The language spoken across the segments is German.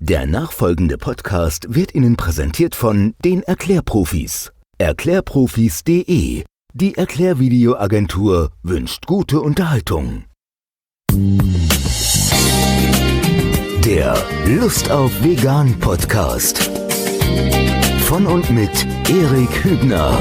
Der nachfolgende Podcast wird Ihnen präsentiert von den Erklärprofis. Erklärprofis.de. Die Erklärvideoagentur wünscht gute Unterhaltung. Der Lust auf Vegan Podcast. Von und mit Erik Hübner.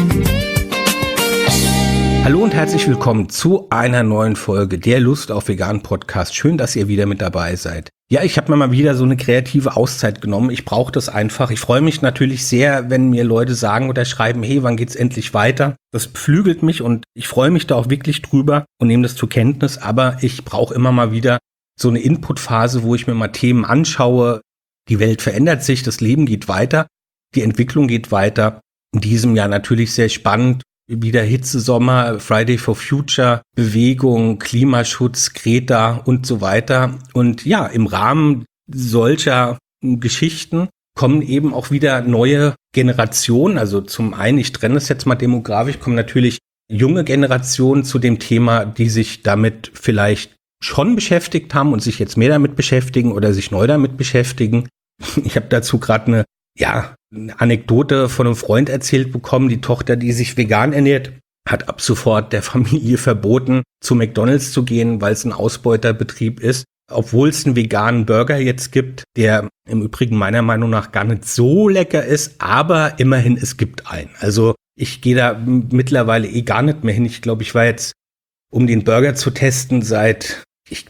Hallo und herzlich willkommen zu einer neuen Folge der Lust auf Vegan Podcast. Schön, dass ihr wieder mit dabei seid. Ja, ich habe mir mal wieder so eine kreative Auszeit genommen. Ich brauche das einfach. Ich freue mich natürlich sehr, wenn mir Leute sagen oder schreiben, hey, wann geht's endlich weiter? Das beflügelt mich und ich freue mich da auch wirklich drüber und nehme das zur Kenntnis. Aber ich brauche immer mal wieder so eine Inputphase, wo ich mir mal Themen anschaue. Die Welt verändert sich, das Leben geht weiter, die Entwicklung geht weiter. In diesem Jahr natürlich sehr spannend. Wieder Hitzesommer, Friday for Future, Bewegung, Klimaschutz, Greta und so weiter. Und ja, im Rahmen solcher Geschichten kommen eben auch wieder neue Generationen. Also zum einen, ich trenne es jetzt mal demografisch, kommen natürlich junge Generationen zu dem Thema, die sich damit vielleicht schon beschäftigt haben und sich jetzt mehr damit beschäftigen oder sich neu damit beschäftigen. Ich habe dazu gerade eine Anekdote von einem Freund erzählt bekommen. Die Tochter, die sich vegan ernährt, hat ab sofort der Familie verboten, zu McDonald's zu gehen, weil es ein Ausbeuterbetrieb ist. Obwohl es einen veganen Burger jetzt gibt, der im Übrigen meiner Meinung nach gar nicht so lecker ist, aber immerhin, es gibt einen. Also ich gehe da mittlerweile gar nicht mehr hin. Ich glaube, ich war jetzt, um den Burger zu testen, seit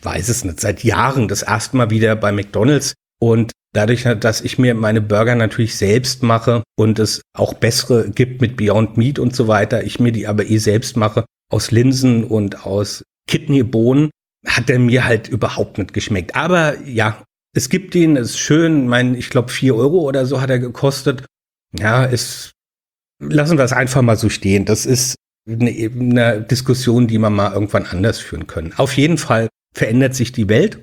Jahren das erste Mal wieder bei McDonald's. Und dadurch, dass ich mir meine Burger natürlich selbst mache und es auch bessere gibt mit Beyond Meat und so weiter, ich mir die aber selbst mache aus Linsen und aus Kidneybohnen, hat er mir halt überhaupt nicht geschmeckt. Aber ja, es gibt ihn, es ist schön, ich glaube 4 Euro oder so hat er gekostet. Ja, lassen wir es einfach mal so stehen. Das ist eine Diskussion, die wir mal irgendwann anders führen können. Auf jeden Fall verändert sich die Welt.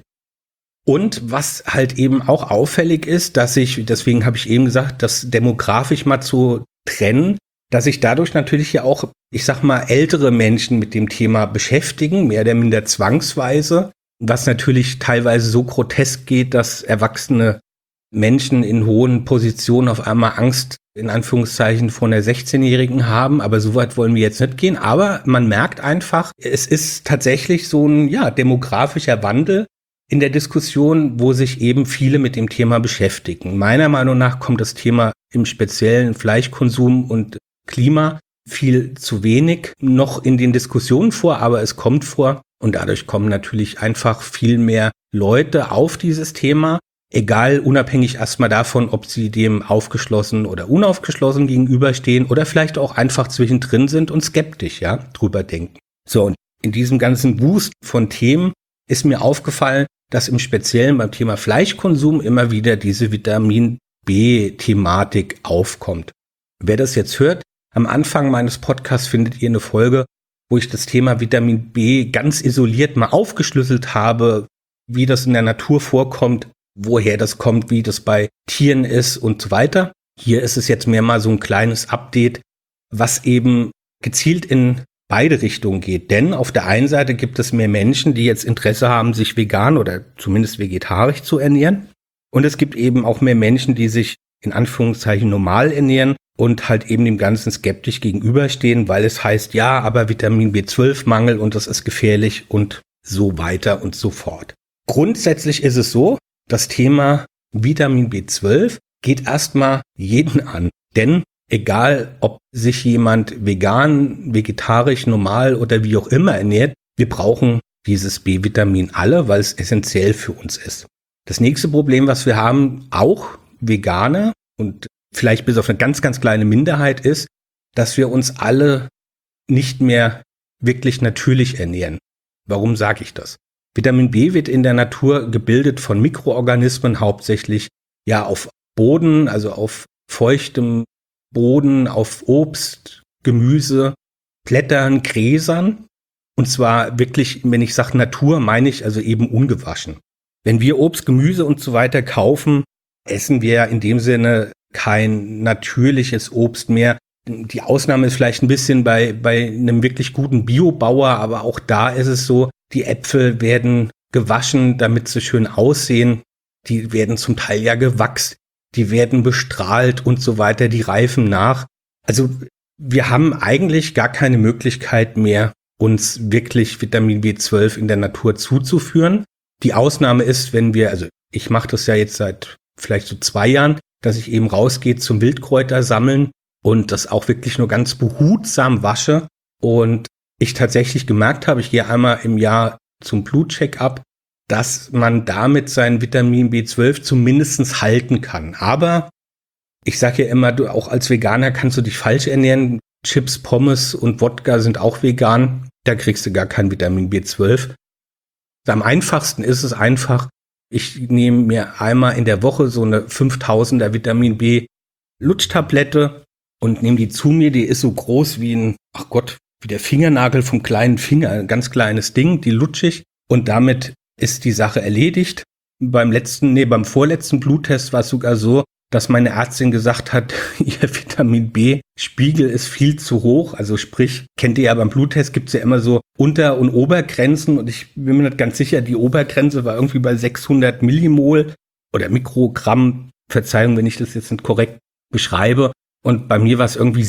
Und was halt eben auch auffällig ist, deswegen habe ich eben gesagt, das demografisch mal zu trennen, dass sich dadurch natürlich ja auch, ich sag mal, ältere Menschen mit dem Thema beschäftigen, mehr oder minder zwangsweise, was natürlich teilweise so grotesk geht, dass erwachsene Menschen in hohen Positionen auf einmal Angst, in Anführungszeichen, vor einer 16-Jährigen haben. Aber so weit wollen wir jetzt nicht gehen. Aber man merkt einfach, es ist tatsächlich so ein, demografischer Wandel in der Diskussion, wo sich eben viele mit dem Thema beschäftigen. Meiner Meinung nach kommt das Thema im speziellen Fleischkonsum und Klima viel zu wenig noch in den Diskussionen vor, aber es kommt vor und dadurch kommen natürlich einfach viel mehr Leute auf dieses Thema, egal, unabhängig erstmal davon, ob sie dem aufgeschlossen oder unaufgeschlossen gegenüberstehen oder vielleicht auch einfach zwischendrin sind und skeptisch, drüber denken. So, und in diesem ganzen Wust von Themen ist mir aufgefallen, dass im Speziellen beim Thema Fleischkonsum immer wieder diese Vitamin-B-Thematik aufkommt. Wer das jetzt hört, am Anfang meines Podcasts findet ihr eine Folge, wo ich das Thema Vitamin B ganz isoliert mal aufgeschlüsselt habe, wie das in der Natur vorkommt, woher das kommt, wie das bei Tieren ist und so weiter. Hier ist es jetzt mehr mal so ein kleines Update, was eben gezielt in beide Richtungen geht. Denn auf der einen Seite gibt es mehr Menschen, die jetzt Interesse haben, sich vegan oder zumindest vegetarisch zu ernähren. Und es gibt eben auch mehr Menschen, die sich in Anführungszeichen normal ernähren und halt eben dem Ganzen skeptisch gegenüberstehen, weil es heißt, aber Vitamin B12-Mangel und das ist gefährlich und so weiter und so fort. Grundsätzlich ist es so, das Thema Vitamin B12 geht erstmal jeden an. Denn egal, ob sich jemand vegan, vegetarisch, normal oder wie auch immer ernährt, wir brauchen dieses B-Vitamin alle, weil es essentiell für uns ist. Das nächste Problem, was wir haben, auch Veganer und vielleicht bis auf eine ganz, ganz kleine Minderheit, ist, dass wir uns alle nicht mehr wirklich natürlich ernähren. Warum sage ich das? Vitamin B wird in der Natur gebildet von Mikroorganismen, hauptsächlich auf Boden, also auf feuchtem Boden, auf Obst, Gemüse, Blättern, Gräsern. Und zwar wirklich, wenn ich sage Natur, meine ich also eben ungewaschen. Wenn wir Obst, Gemüse und so weiter kaufen, essen wir in dem Sinne kein natürliches Obst mehr. Die Ausnahme ist vielleicht ein bisschen bei einem wirklich guten Biobauer, aber auch da ist es so, die Äpfel werden gewaschen, damit sie schön aussehen. die werden zum Teil ja gewachst, die werden bestrahlt und so weiter, die reifen nach. Also wir haben eigentlich gar keine Möglichkeit mehr, uns wirklich Vitamin B12 in der Natur zuzuführen. Die Ausnahme ist, wenn wir, also ich mache das ja jetzt seit vielleicht so 2 Jahren, dass ich eben rausgehe zum Wildkräuter sammeln und das auch wirklich nur ganz behutsam wasche. Und ich tatsächlich gemerkt habe, ich gehe einmal im Jahr zum Blutcheck-up, dass man damit sein Vitamin B12 zumindest halten kann. Aber ich sage ja immer, du auch als Veganer kannst du dich falsch ernähren. Chips, Pommes und Wodka sind auch vegan. Da kriegst du gar kein Vitamin B12. Am einfachsten ist es einfach, ich nehme mir einmal in der Woche so eine 5000er Vitamin B Lutschtablette und nehme die zu mir. Die ist so groß wie wie der Fingernagel vom kleinen Finger, ein ganz kleines Ding, die lutsche ich. Und damit ist die Sache erledigt. Beim vorletzten Bluttest war es sogar so, dass meine Ärztin gesagt hat, ihr Vitamin B-Spiegel ist viel zu hoch. Also sprich, kennt ihr ja beim Bluttest, gibt es ja immer so Unter- und Obergrenzen. Und ich bin mir nicht ganz sicher, die Obergrenze war irgendwie bei 600 Millimol oder Mikrogramm. Verzeihung, wenn ich das jetzt nicht korrekt beschreibe. Und bei mir war es irgendwie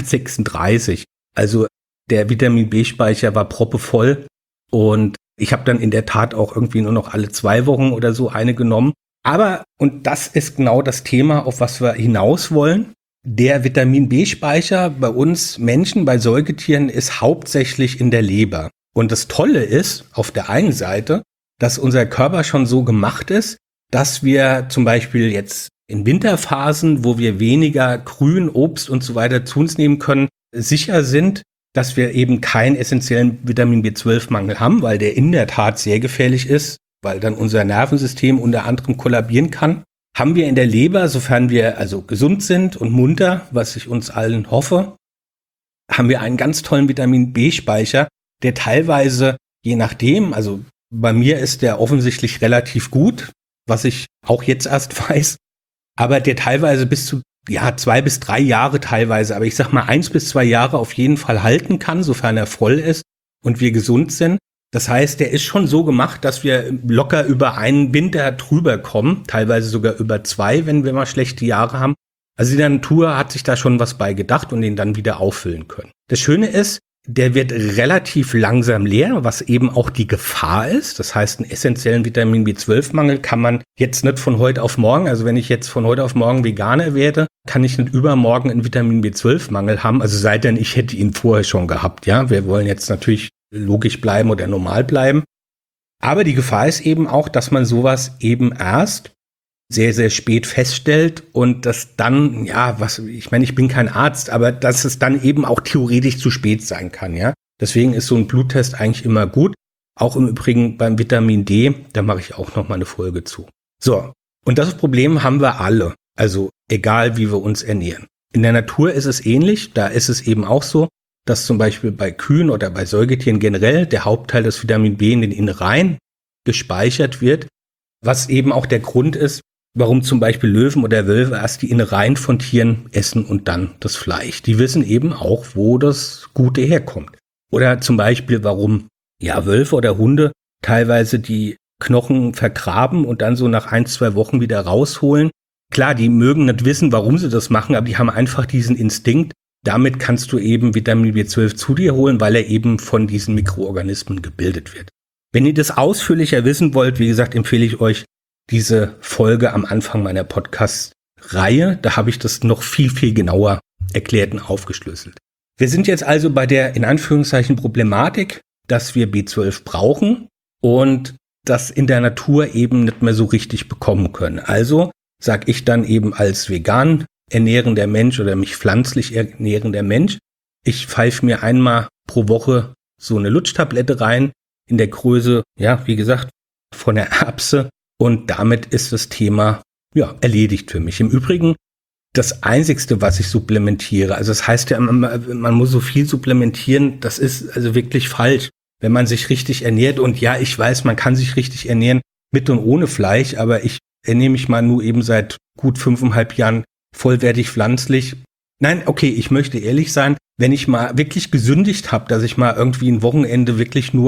736. Also der Vitamin B-Speicher war proppevoll. Und ich habe dann in der Tat auch irgendwie nur noch alle 2 Wochen oder so eine genommen. Aber, und das ist genau das Thema, auf was wir hinaus wollen, der Vitamin B-Speicher bei uns Menschen, bei Säugetieren ist hauptsächlich in der Leber. Und das Tolle ist, auf der einen Seite, dass unser Körper schon so gemacht ist, dass wir zum Beispiel jetzt in Winterphasen, wo wir weniger Grün, Obst und so weiter zu uns nehmen können, sicher sind, dass wir eben keinen essentiellen Vitamin B12-Mangel haben, weil der in der Tat sehr gefährlich ist, weil dann unser Nervensystem unter anderem kollabieren kann. Haben wir in der Leber, sofern wir also gesund sind und munter, was ich uns allen hoffe, haben wir einen ganz tollen Vitamin B-Speicher, der teilweise, je nachdem, also bei mir ist der offensichtlich relativ gut, was ich auch jetzt erst weiß, aber der teilweise bis zu 2 bis 3 Jahre teilweise, aber ich sag mal 1 bis 2 Jahre auf jeden Fall halten kann, sofern er voll ist und wir gesund sind. Das heißt, der ist schon so gemacht, dass wir locker über einen Winter drüber kommen, teilweise sogar über 2, wenn wir mal schlechte Jahre haben. Also die Natur hat sich da schon was bei gedacht und den dann wieder auffüllen können. Das Schöne ist, der wird relativ langsam leer, was eben auch die Gefahr ist. Das heißt, einen essentiellen Vitamin B12-Mangel kann man jetzt nicht von heute auf morgen, also wenn ich jetzt von heute auf morgen Veganer werde, kann ich nicht übermorgen einen Vitamin B12-Mangel haben. Also sei denn, ich hätte ihn vorher schon gehabt. Ja, wir wollen jetzt natürlich logisch bleiben oder normal bleiben. Aber die Gefahr ist eben auch, dass man sowas eben erst sehr, sehr spät feststellt und das dann, ich meine, ich bin kein Arzt, aber dass es dann eben auch theoretisch zu spät sein kann, ja. Deswegen ist so ein Bluttest eigentlich immer gut. Auch im Übrigen beim Vitamin D, da mache ich auch noch mal eine Folge zu. So, und das Problem haben wir alle, also egal wie wir uns ernähren. In der Natur ist es ähnlich, da ist es eben auch so, dass zum Beispiel bei Kühen oder bei Säugetieren generell der Hauptteil des Vitamin B in den Innereien gespeichert wird, was eben auch der Grund ist, warum zum Beispiel Löwen oder Wölfe erst die Innereien von Tieren essen und dann das Fleisch. Die wissen eben auch, wo das Gute herkommt. Oder zum Beispiel, warum Wölfe oder Hunde teilweise die Knochen vergraben und dann so nach 1, 2 Wochen wieder rausholen. Klar, die mögen nicht wissen, warum sie das machen, aber die haben einfach diesen Instinkt. Damit kannst du eben Vitamin B12 zu dir holen, weil er eben von diesen Mikroorganismen gebildet wird. Wenn ihr das ausführlicher wissen wollt, wie gesagt, empfehle ich euch diese Folge am Anfang meiner Podcast-Reihe. Da habe ich das noch viel, viel genauer erklärt und aufgeschlüsselt. Wir sind jetzt also bei der, in Anführungszeichen, Problematik, dass wir B12 brauchen und das in der Natur eben nicht mehr so richtig bekommen können. Also sage ich dann eben als vegan ernährender Mensch oder mich pflanzlich ernährender Mensch, ich pfeife mir einmal pro Woche so eine Lutschtablette rein, in der Größe, wie gesagt, von der Erbse. Und damit ist das Thema erledigt für mich. Im Übrigen das Einzigste, was ich supplementiere, also das heißt ja, man muss so viel supplementieren, das ist also wirklich falsch, wenn man sich richtig ernährt. Und ja, ich weiß, man kann sich richtig ernähren mit und ohne Fleisch, aber ich ernähre mich mal nur eben seit gut 5,5 Jahren vollwertig pflanzlich. Nein, okay, ich möchte ehrlich sein, wenn ich mal wirklich gesündigt habe, dass ich mal irgendwie ein Wochenende wirklich nur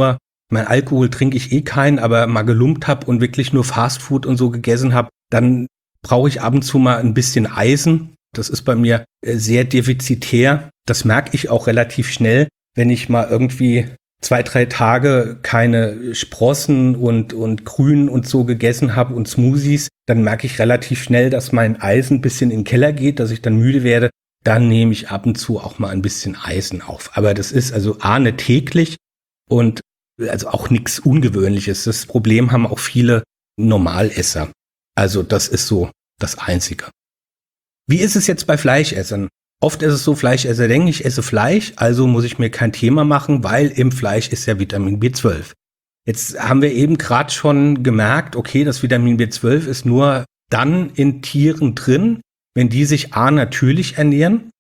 mein Alkohol trinke ich eh keinen, aber mal gelumpt habe und wirklich nur Fastfood und so gegessen habe, dann brauche ich ab und zu mal ein bisschen Eisen. Das ist bei mir sehr defizitär. Das merke ich auch relativ schnell, wenn ich mal irgendwie 2-3 Tage keine Sprossen und Grün und so gegessen habe und Smoothies, dann merke ich relativ schnell, dass mein Eisen ein bisschen in den Keller geht, dass ich dann müde werde. Dann nehme ich ab und zu auch mal ein bisschen Eisen auf. Aber das ist also nicht täglich und also auch nichts Ungewöhnliches. Das Problem haben auch viele Normalesser. Also das ist so das Einzige. Wie ist es jetzt bei Fleischessern? Oft ist es so, Fleischesser denken, ich esse Fleisch, also muss ich mir kein Thema machen, weil im Fleisch ist ja Vitamin B12. Jetzt haben wir eben gerade schon gemerkt, okay, das Vitamin B12 ist nur dann in Tieren drin, wenn die sich natürlich ernähren,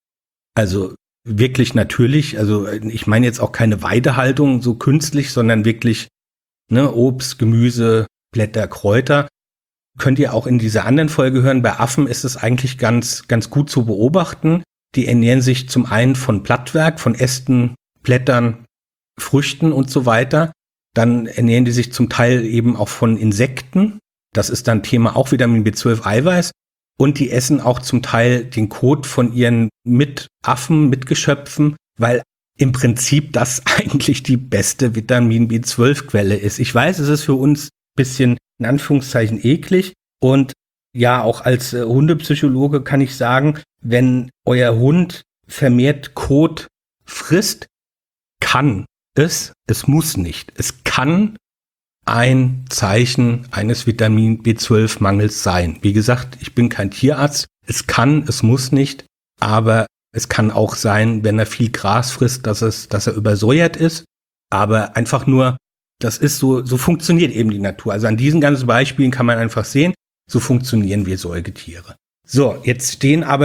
also wirklich natürlich, also ich meine jetzt auch keine Weidehaltung so künstlich, sondern wirklich Obst, Gemüse, Blätter, Kräuter. Könnt ihr auch in dieser anderen Folge hören, bei Affen ist es eigentlich ganz gut zu beobachten. Die ernähren sich zum einen von Blattwerk, von Ästen, Blättern, Früchten und so weiter. Dann ernähren die sich zum Teil eben auch von Insekten. Das ist dann Thema auch Vitamin B12 Eiweiß. Und die essen auch zum Teil den Kot von ihren Mitaffen, Mitgeschöpfen, weil im Prinzip das eigentlich die beste Vitamin B12-Quelle ist. Ich weiß, es ist für uns ein bisschen in Anführungszeichen eklig. Und ja, auch als Hundepsychologe kann ich sagen, wenn euer Hund vermehrt Kot frisst, kann es muss nicht. Es kann ein Zeichen eines Vitamin B12-Mangels sein. Wie gesagt, ich bin kein Tierarzt. Es muss nicht, aber es kann auch sein, wenn er viel Gras frisst, dass er übersäuert ist. Aber einfach nur, das ist so funktioniert eben die Natur. Also an diesen ganzen Beispielen kann man einfach sehen, so funktionieren wir Säugetiere. So, jetzt stehen aber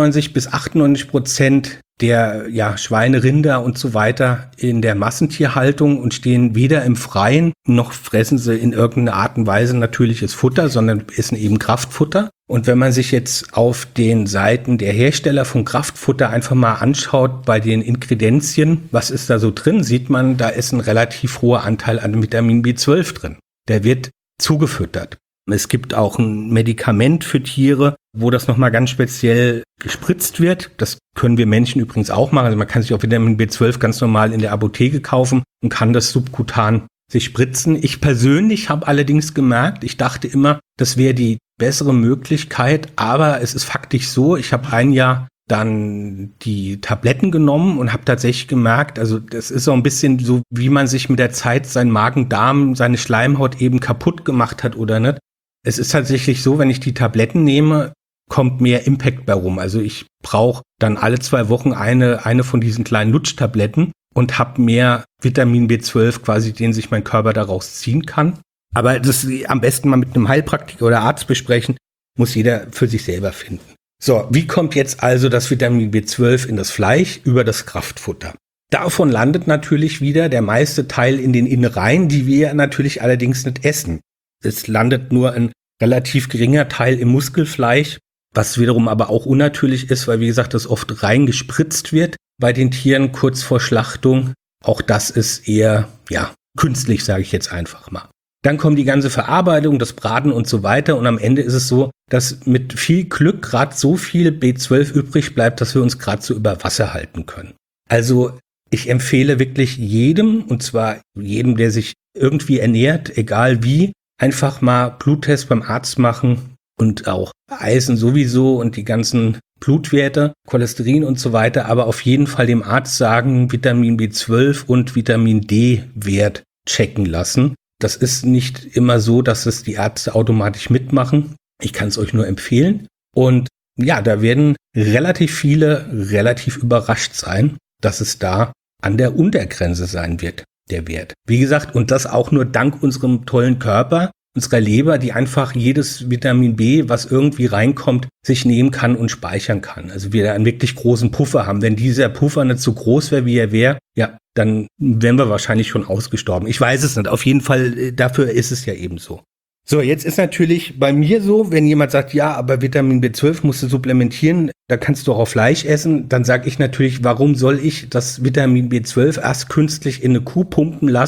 97-98% der Schweine, Rinder und so weiter in der Massentierhaltung und stehen weder im Freien, noch fressen sie in irgendeiner Art und Weise natürliches Futter, sondern essen eben Kraftfutter. Und wenn man sich jetzt auf den Seiten der Hersteller von Kraftfutter einfach mal anschaut, bei den Ingredienzien, was ist da so drin, sieht man, da ist ein relativ hoher Anteil an Vitamin B12 drin. Der wird zugefüttert. Es gibt auch ein Medikament für Tiere, wo das nochmal ganz speziell gespritzt wird. Das können wir Menschen übrigens auch machen. Also man kann sich auch Vitamin B12 ganz normal in der Apotheke kaufen und kann das subkutan sich spritzen. Ich persönlich habe allerdings gemerkt, ich dachte immer, das wäre die bessere Möglichkeit, aber es ist faktisch so, ich habe ein Jahr dann die Tabletten genommen und habe tatsächlich gemerkt, also das ist so ein bisschen so, wie man sich mit der Zeit seinen Magen-Darm, seine Schleimhaut eben kaputt gemacht hat oder nicht. Es ist tatsächlich so, wenn ich die Tabletten nehme, kommt mehr Impact bei rum. Also ich brauche dann alle 2 Wochen eine von diesen kleinen Lutschtabletten und habe mehr Vitamin B12 quasi, den sich mein Körper daraus ziehen kann. Aber das am besten mal mit einem Heilpraktiker oder Arzt besprechen, muss jeder für sich selber finden. So, wie kommt jetzt also das Vitamin B12 in das Fleisch über das Kraftfutter? Davon landet natürlich wieder der meiste Teil in den Innereien, die wir natürlich allerdings nicht essen. Es landet nur ein relativ geringer Teil im Muskelfleisch, was wiederum aber auch unnatürlich ist, weil wie gesagt, das oft reingespritzt wird bei den Tieren kurz vor Schlachtung. Auch das ist eher, künstlich, sage ich jetzt einfach mal. Dann kommt die ganze Verarbeitung, das Braten und so weiter und am Ende ist es so, dass mit viel Glück gerade so viel B12 übrig bleibt, dass wir uns gerade so über Wasser halten können. Also ich empfehle wirklich jedem, und zwar jedem, der sich irgendwie ernährt, egal wie, einfach mal Bluttest beim Arzt machen und auch Eisen sowieso und die ganzen Blutwerte, Cholesterin und so weiter, aber auf jeden Fall dem Arzt sagen, Vitamin B12 und Vitamin D-Wert checken lassen. Das ist nicht immer so, dass es die Ärzte automatisch mitmachen. Ich kann es euch nur empfehlen. Und ja, da werden relativ viele relativ überrascht sein, dass es da an der Untergrenze sein wird, der Wert. Wie gesagt, und das auch nur dank unserem tollen Körper, unserer Leber, die einfach jedes Vitamin B, was irgendwie reinkommt, sich nehmen kann und speichern kann. Also wir da einen wirklich großen Puffer haben. Wenn dieser Puffer nicht so groß wäre, wie er wäre, ja, dann wären wir wahrscheinlich schon ausgestorben. Ich weiß es nicht. Auf jeden Fall, dafür ist es ja eben so. So, jetzt ist natürlich bei mir so, wenn jemand sagt, ja, aber Vitamin B12 musst du supplementieren, da kannst du auch Fleisch essen, dann sage ich natürlich, warum soll ich das Vitamin B12 erst künstlich in eine Kuh pumpen lassen,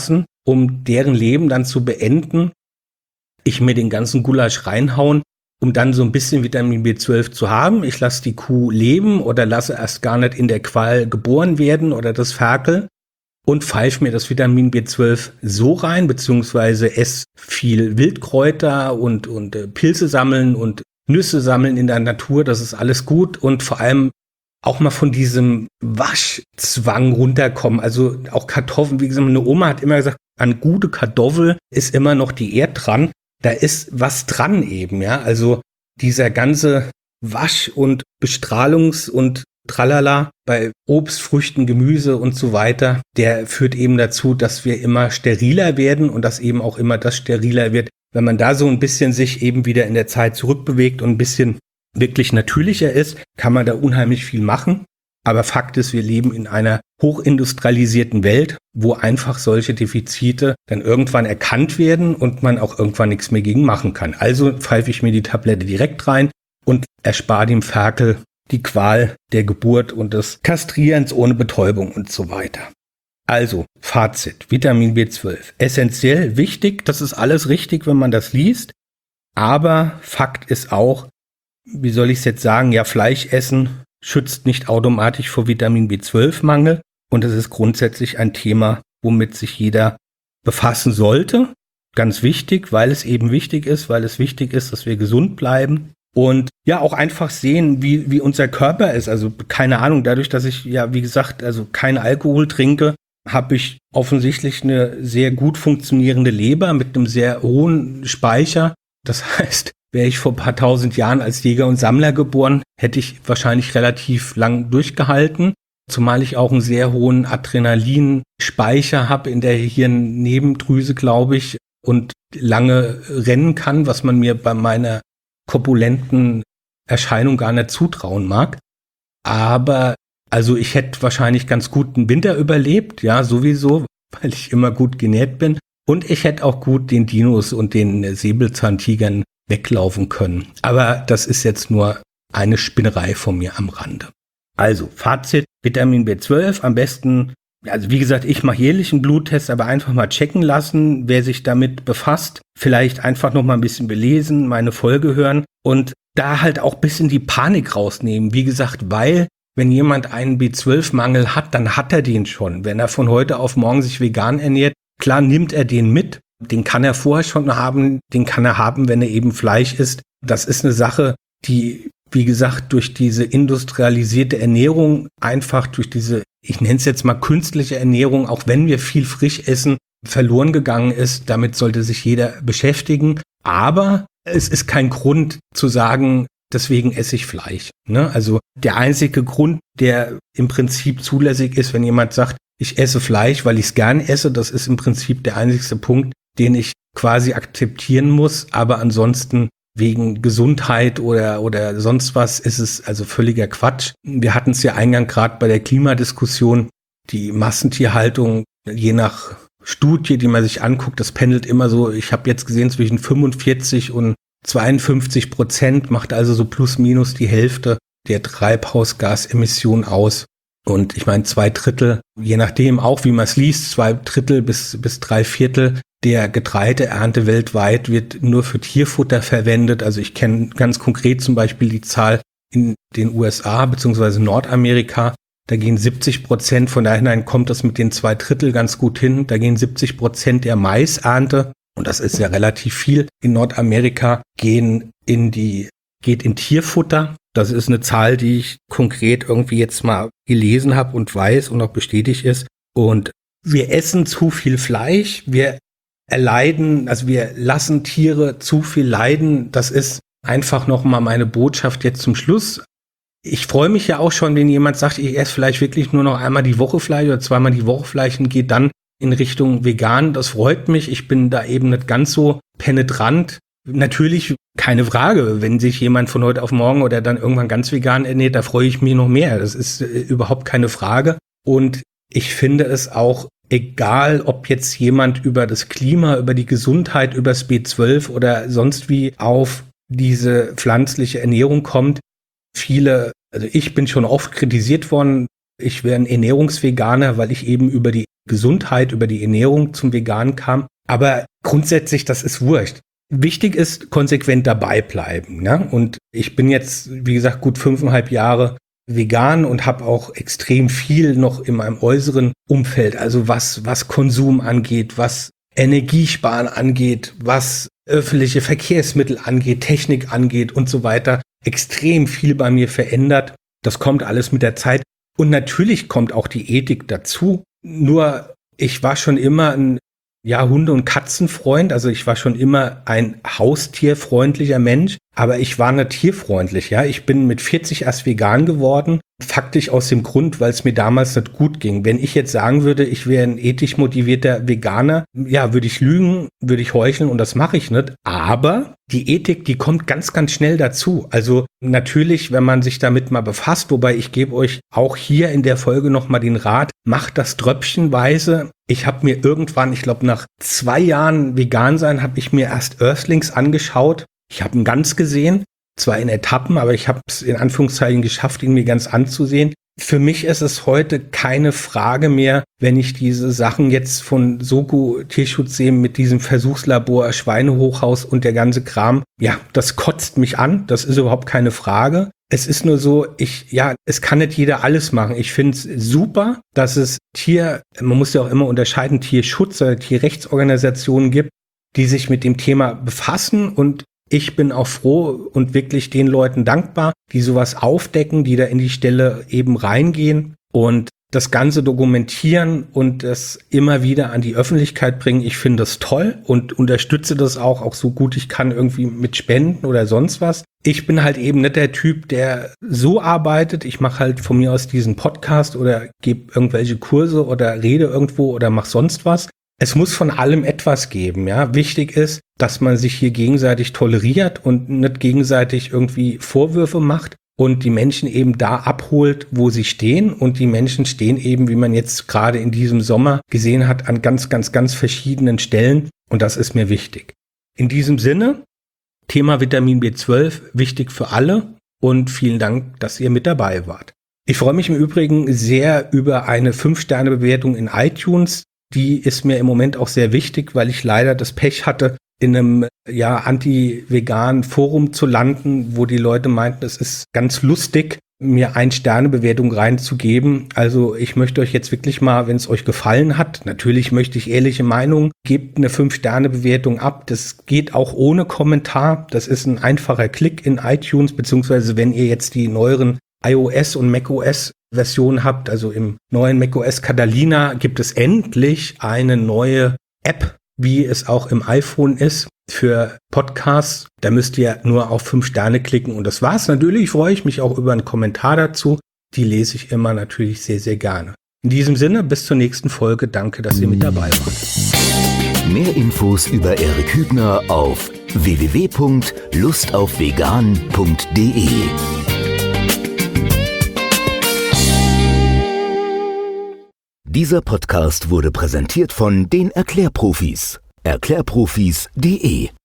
um deren Leben dann zu beenden, ich mir den ganzen Gulasch reinhauen, um dann so ein bisschen Vitamin B12 zu haben. Ich lasse die Kuh leben oder lasse erst gar nicht in der Qual geboren werden oder das Ferkel und pfeife mir das Vitamin B12 so rein, beziehungsweise esse viel Wildkräuter und Pilze sammeln und Nüsse sammeln in der Natur. Das ist alles gut und vor allem auch mal von diesem Waschzwang runterkommen. Also auch Kartoffeln, wie gesagt, meine Oma hat immer gesagt, an gute Kartoffel ist immer noch die Erd dran. Da ist was dran eben, ja. Also dieser ganze Wasch- und Bestrahlungs- und Tralala bei Obst, Früchten, Gemüse und so weiter, der führt eben dazu, dass wir immer steriler werden und dass eben auch immer das steriler wird. Wenn man da so ein bisschen sich eben wieder in der Zeit zurückbewegt und ein bisschen wirklich natürlicher ist, kann man da unheimlich viel machen. Aber Fakt ist, wir leben in einer hochindustrialisierten Welt, wo einfach solche Defizite dann irgendwann erkannt werden und man auch irgendwann nichts mehr gegen machen kann. Also pfeife ich mir die Tablette direkt rein und erspare dem Ferkel die Qual der Geburt und des Kastrierens ohne Betäubung und so weiter. Also, Fazit, Vitamin B12, essentiell, wichtig, das ist alles richtig, wenn man das liest, aber Fakt ist auch, wie soll ich es jetzt sagen, ja, Fleisch essen schützt nicht automatisch vor Vitamin B12-Mangel und es ist grundsätzlich ein Thema, womit sich jeder befassen sollte. Ganz wichtig, weil es eben wichtig ist, dass wir gesund bleiben und ja auch einfach sehen, wie unser Körper ist. Also keine Ahnung, dadurch, dass ich ja, wie gesagt, also keinen Alkohol trinke, habe ich offensichtlich eine sehr gut funktionierende Leber mit einem sehr hohen Speicher. Das heißt, wäre ich vor ein paar tausend Jahren als Jäger und Sammler geboren, hätte ich wahrscheinlich relativ lang durchgehalten. Zumal ich auch einen sehr hohen Adrenalinspeicher habe in der Hirnnebendrüse, glaube ich, und lange rennen kann, was man mir bei meiner korpulenten Erscheinung gar nicht zutrauen mag. Aber also ich hätte wahrscheinlich ganz gut den Winter überlebt, ja, sowieso, weil ich immer gut genährt bin. Und ich hätte auch gut den Dinos und den Säbelzahntigern weglaufen können. Aber das ist jetzt nur eine Spinnerei von mir am Rande. Also, Fazit, Vitamin B12 am besten, also wie gesagt, ich mache jährlich einen Bluttest, aber einfach mal checken lassen, wer sich damit befasst. Vielleicht einfach noch mal ein bisschen belesen, meine Folge hören und da halt auch ein bisschen die Panik rausnehmen. Wie gesagt, weil wenn jemand einen B12-Mangel hat, dann hat er den schon. Wenn er von heute auf morgen sich vegan ernährt, klar nimmt er den mit. Den kann er vorher schon haben, den kann er haben, wenn er eben Fleisch isst. Das ist eine Sache, die, wie gesagt, durch diese industrialisierte Ernährung, einfach durch diese, ich nenne es jetzt mal künstliche Ernährung, auch wenn wir viel frisch essen, verloren gegangen ist. Damit sollte sich jeder beschäftigen. Aber es ist kein Grund zu sagen, deswegen esse ich Fleisch. Ne? Also der einzige Grund, der im Prinzip zulässig ist, wenn jemand sagt, ich esse Fleisch, weil ich es gern esse, das ist im Prinzip der einzigste Punkt, den ich quasi akzeptieren muss. Aber ansonsten wegen Gesundheit oder sonst was ist es also völliger Quatsch. Wir hatten es ja eingangs gerade bei der Klimadiskussion, die Massentierhaltung, je nach Studie, die man sich anguckt, das pendelt immer so, ich habe jetzt gesehen, zwischen 45 und 52%, macht also so plus minus die Hälfte der Treibhausgasemissionen aus. Und ich meine 2/3, je nachdem auch wie man es liest, 2/3 bis 3/4 der Getreideernte weltweit wird nur für Tierfutter verwendet. Also ich kenne ganz konkret zum Beispiel die Zahl in den USA bzw. Nordamerika. Da gehen 70%, von daher kommt das mit den 2/3 ganz gut hin. Da gehen 70% der Maisernte, und das ist ja relativ viel in Nordamerika, geht in Tierfutter. Das ist eine Zahl, die ich konkret irgendwie jetzt mal gelesen habe und weiß und auch bestätigt ist. Und wir essen zu viel Fleisch, wir lassen Tiere zu viel leiden. Das ist einfach nochmal meine Botschaft jetzt zum Schluss. Ich freue mich ja auch schon, wenn jemand sagt, ich esse vielleicht wirklich nur noch einmal die Woche Fleisch oder zweimal die Woche Fleisch und gehe dann in Richtung vegan. Das freut mich. Ich bin da eben nicht ganz so penetrant. Natürlich, keine Frage, wenn sich jemand von heute auf morgen oder dann irgendwann ganz vegan ernährt, da freue ich mich noch mehr. Das ist überhaupt keine Frage. Und ich finde es auch egal, ob jetzt jemand über das Klima, über die Gesundheit, über das B12 oder sonst wie auf diese pflanzliche Ernährung kommt. Also ich bin schon oft kritisiert worden, ich wäre ein Ernährungsveganer, weil ich eben über die Gesundheit, über die Ernährung zum Veganen kam. Aber grundsätzlich, das ist wurscht. Wichtig ist, konsequent dabei bleiben. Ne? Und ich bin jetzt, wie gesagt, gut 5,5 Jahre vegan und habe auch extrem viel noch in meinem äußeren Umfeld, also was Konsum angeht, was Energiesparen angeht, was öffentliche Verkehrsmittel angeht, Technik angeht und so weiter, extrem viel bei mir verändert. Das kommt alles mit der Zeit. Und natürlich kommt auch die Ethik dazu. Nur ich war schon immer ein Hunde- und Katzenfreund. Also ich war schon immer ein haustierfreundlicher Mensch. Aber ich war nicht tierfreundlich. Ja, ich bin mit 40 erst vegan geworden. Faktisch aus dem Grund, weil es mir damals nicht gut ging. Wenn ich jetzt sagen würde, ich wäre ein ethisch motivierter Veganer, ja, würde ich lügen, würde ich heucheln und das mache ich nicht. Aber die Ethik, die kommt ganz, ganz schnell dazu. Also natürlich, wenn man sich damit mal befasst, wobei ich gebe euch auch hier in der Folge nochmal den Rat, macht das tröpfchenweise. Ich habe mir irgendwann, ich glaube nach 2 Jahren vegan sein, habe ich mir erst Earthlings angeschaut. Ich habe ihn ganz gesehen, zwar in Etappen, aber ich habe es in Anführungszeichen geschafft, ihn mir ganz anzusehen. Für mich ist es heute keine Frage mehr, wenn ich diese Sachen jetzt von Soko Tierschutz sehe mit diesem Versuchslabor, Schweinehochhaus und der ganze Kram. Ja, das kotzt mich an, das ist überhaupt keine Frage. Es ist nur so, es kann nicht jeder alles machen. Ich finde es super, dass es man muss ja auch immer unterscheiden, Tierschutz oder Tierrechtsorganisationen gibt, die sich mit dem Thema befassen, und ich bin auch froh und wirklich den Leuten dankbar, die sowas aufdecken, die da in die Stelle eben reingehen und das Ganze dokumentieren und das immer wieder an die Öffentlichkeit bringen. Ich finde das toll und unterstütze das auch so gut ich kann, irgendwie mit Spenden oder sonst was. Ich bin halt eben nicht der Typ, der so arbeitet. Ich mache halt von mir aus diesen Podcast oder gebe irgendwelche Kurse oder rede irgendwo oder mache sonst was. Es muss von allem etwas geben, ja. Wichtig ist, dass man sich hier gegenseitig toleriert und nicht gegenseitig irgendwie Vorwürfe macht und die Menschen eben da abholt, wo sie stehen. Und die Menschen stehen eben, wie man jetzt gerade in diesem Sommer gesehen hat, an ganz, ganz, ganz verschiedenen Stellen. Und das ist mir wichtig. In diesem Sinne, Thema Vitamin B12, wichtig für alle. Und vielen Dank, dass ihr mit dabei wart. Ich freue mich im Übrigen sehr über eine 5-Sterne-Bewertung in iTunes. Die ist mir im Moment auch sehr wichtig, weil ich leider das Pech hatte, in einem anti-veganen Forum zu landen, wo die Leute meinten, es ist ganz lustig, mir 1-Sterne-Bewertung reinzugeben. Also ich möchte euch jetzt wirklich mal, wenn es euch gefallen hat, natürlich möchte ich ehrliche Meinung, gebt eine 5-Sterne-Bewertung ab. Das geht auch ohne Kommentar. Das ist ein einfacher Klick in iTunes, beziehungsweise wenn ihr jetzt die neueren iOS und macOS Version habt, also im neuen macOS Catalina gibt es endlich eine neue App, wie es auch im iPhone ist, für Podcasts. Da müsst ihr nur auf 5 Sterne klicken und das war's. Natürlich freue ich mich auch über einen Kommentar dazu. Die lese ich immer natürlich sehr, sehr gerne. In diesem Sinne, bis zur nächsten Folge. Danke, dass ihr mit dabei wart. Mehr Infos über Erik Hübner auf www.lustaufvegan.de. Dieser Podcast wurde präsentiert von den Erklärprofis. Erklärprofis.de